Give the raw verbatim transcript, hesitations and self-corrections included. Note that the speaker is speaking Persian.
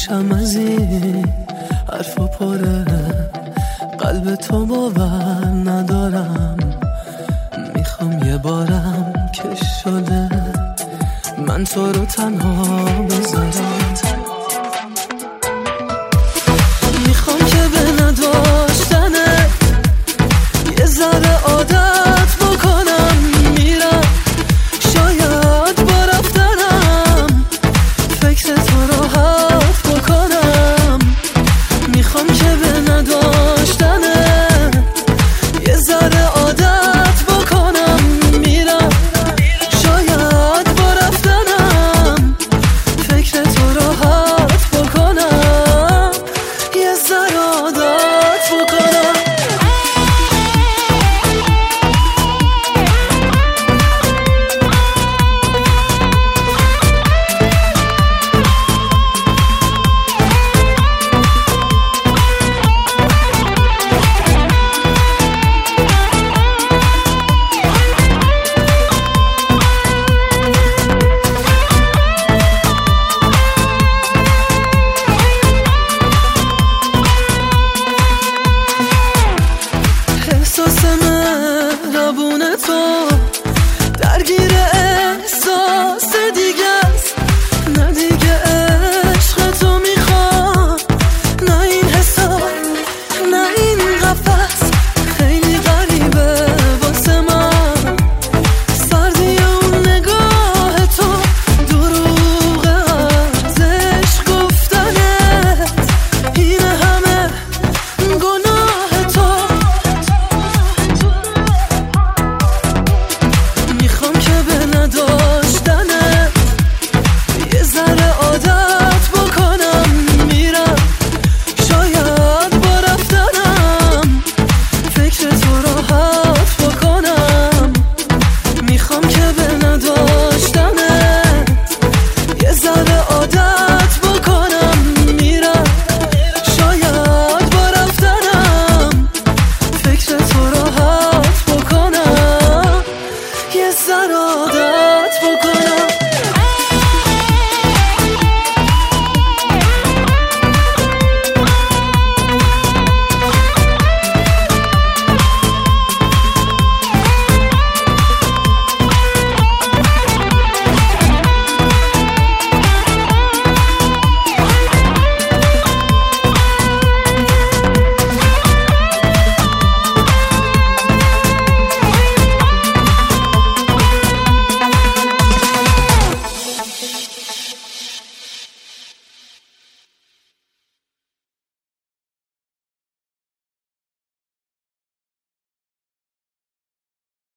میشم از این حرف و پره، قلب تو باور ندارم. میخوام یه بارم که شده من تو رو تنها بذارم. میخوام که به نداشتنه یه ذره عادت بکنم. میرم شاید با رفتنم فکر تو رو حرف بکنم. میخوام که به نداشتنه یه ذره عادت بکنم. میرم شاید با رفتنم فکر تو رو حرف بکنم. یه ذره عادت بکنم. احساس مهربون تو درگیر احساس دیگه است. نه دیگه عشق تو میخوام، نه این حساب، نه این قفس. خیلی غریبه واسه من سردی اون نگاه تو، دروغ از عشق گفتنت. این همه گناه تو. میخوام که به نداشتنه یه ذره عادت بکنم. میرم شاید با رفتنم فکر تو رو حرف بکنم. میخوام که به نداشتنه یه ذره عادت بکنم. میرم شاید با رفتنم فکر تو رو حرف بکنم. یه ذره عادت بکنم.